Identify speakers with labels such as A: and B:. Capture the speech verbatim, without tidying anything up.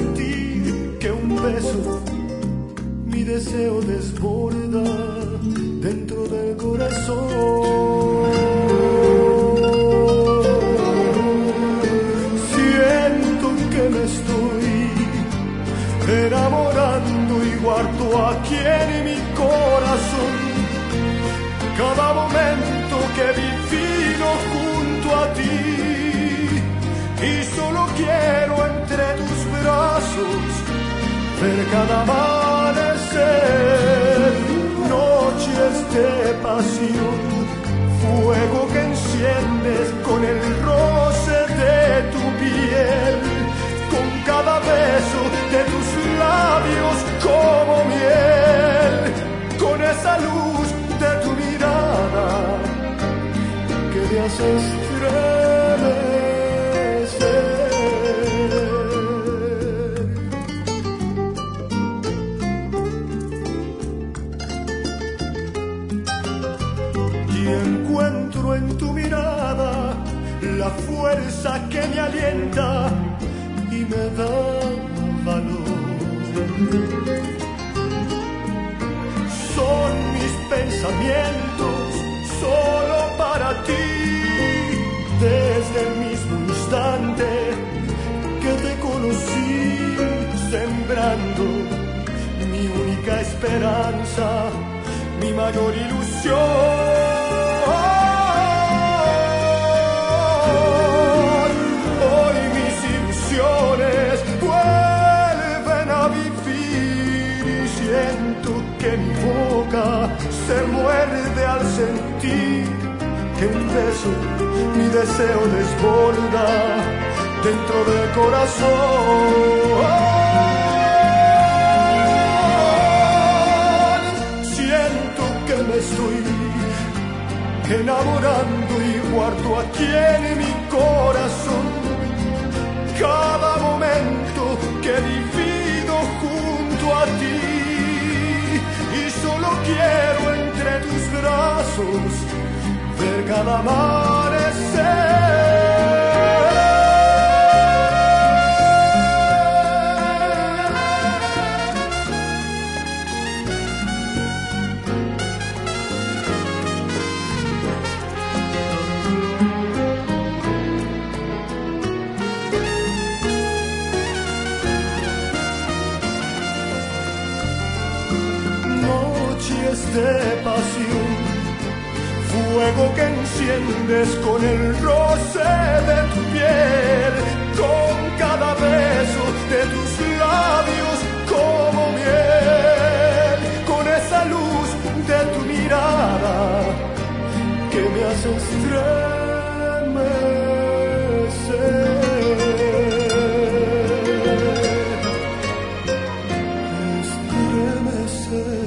A: sentir que un beso mi deseo desborda dentro del corazón. Siento que me estoy enamorando y guardo aquí en mi corazón cada momento que he vivido junto a ti, y solo quiero entre tus brazos ver cada amanecer, noches de pasión, fuego que enciendes con el roce de tu piel, con cada beso de tus labios como miel, con esa luz de tu mirada que me hace estremecer. Y encuentro en tu mirada la fuerza que me alienta y me da valor. Son mis pensamientos solo para ti, desde el mismo instante que te conocí, sembrando mi única esperanza, mi mayor ilusión. Hoy mis ilusiones vuelven a vivir y siento que mi boca se muerde al sentir que un beso mi deseo desborda dentro del corazón. Siento que me estoy enamorando y guardo aquí en mi corazón cada momento que he vivido junto a ti, y solo quiero entre tus brazos ver cada amanecer. Noches de pasión, fuego que enciendes con el roce de tu piel, con cada beso de tus labios como miel, con esa luz de tu mirada que me hace estremecer. Estremecer.